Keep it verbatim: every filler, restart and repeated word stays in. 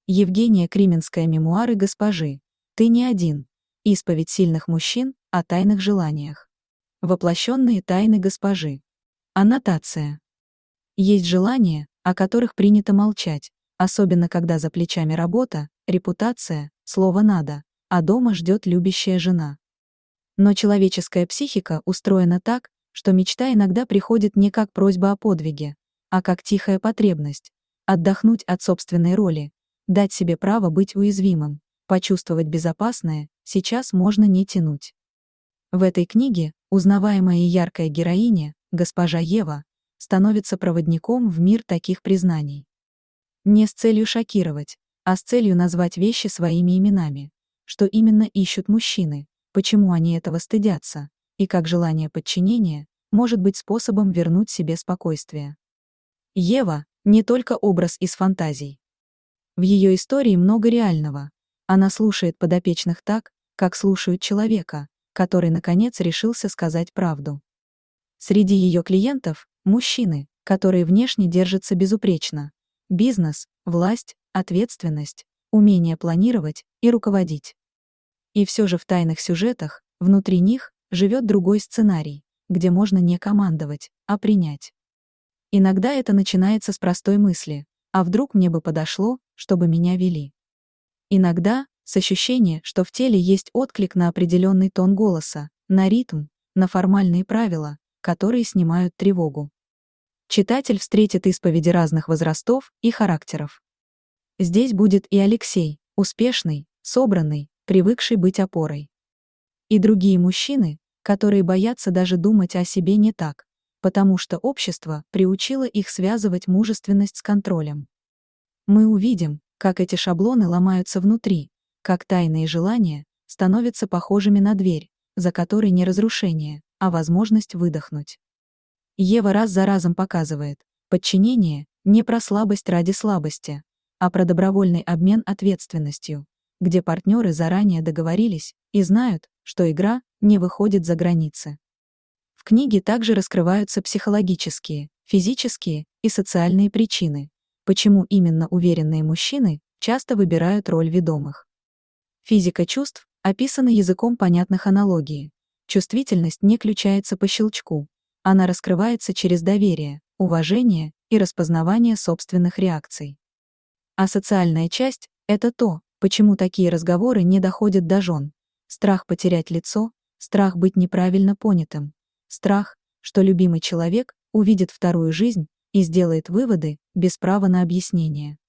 Евгения Крименская. Мемуары госпожи. Ты не один. Исповедь сильных мужчин о тайных желаниях. Воплощенные тайны госпожи. Аннотация. Есть желания, о которых принято молчать, особенно когда за плечами работа, репутация, слово надо, а дома ждет любящая жена. Но человеческая психика устроена так, что мечта иногда приходит не как просьба о подвиге, а как тихая потребность отдохнуть от собственной роли, дать себе право быть уязвимым, почувствовать безопасное, сейчас можно не тянуть. В этой книге узнаваемая и яркая героиня, госпожа Ева, становится проводником в мир таких признаний. Не с целью шокировать, а с целью назвать вещи своими именами, что именно ищут мужчины, почему они этого стыдятся, и как желание подчинения может быть способом вернуть себе спокойствие. Ева — не только образ из фантазий. В ее истории много реального. Она слушает подопечных так, как слушают человека, который, наконец, решился сказать правду. Среди ее клиентов – мужчины, которые внешне держатся безупречно. Бизнес, власть, ответственность, умение планировать и руководить. И все же в тайных сюжетах, внутри них, живет другой сценарий, где можно не командовать, а принять. Иногда это начинается с простой мысли: а вдруг мне бы подошло, чтобы меня вели? Иногда с ощущения, что в теле есть отклик на определенный тон голоса, на ритм, на формальные правила, которые снимают тревогу. Читатель встретит исповеди разных возрастов и характеров. Здесь будет и Алексей, успешный, собранный, привыкший быть опорой. И другие мужчины, которые боятся даже думать о себе не так, потому что общество приучило их связывать мужественность с контролем. Мы увидим, как эти шаблоны ломаются внутри, как тайные желания становятся похожими на дверь, за которой не разрушение, а возможность выдохнуть. Ева раз за разом показывает: подчинение не про слабость ради слабости, а про добровольный обмен ответственностью, где партнеры заранее договорились и знают, что игра не выходит за границы. В книге также раскрываются психологические, физические и социальные причины, почему именно уверенные мужчины часто выбирают роль ведомых. Физика чувств описана языком понятных аналогий. Чувствительность не включается по щелчку. Она раскрывается через доверие, уважение и распознавание собственных реакций. А социальная часть — это то, почему такие разговоры не доходят до жен. Страх потерять лицо, страх быть неправильно понятым, страх, что любимый человек увидит вторую жизнь и сделает выводы без права на объяснение.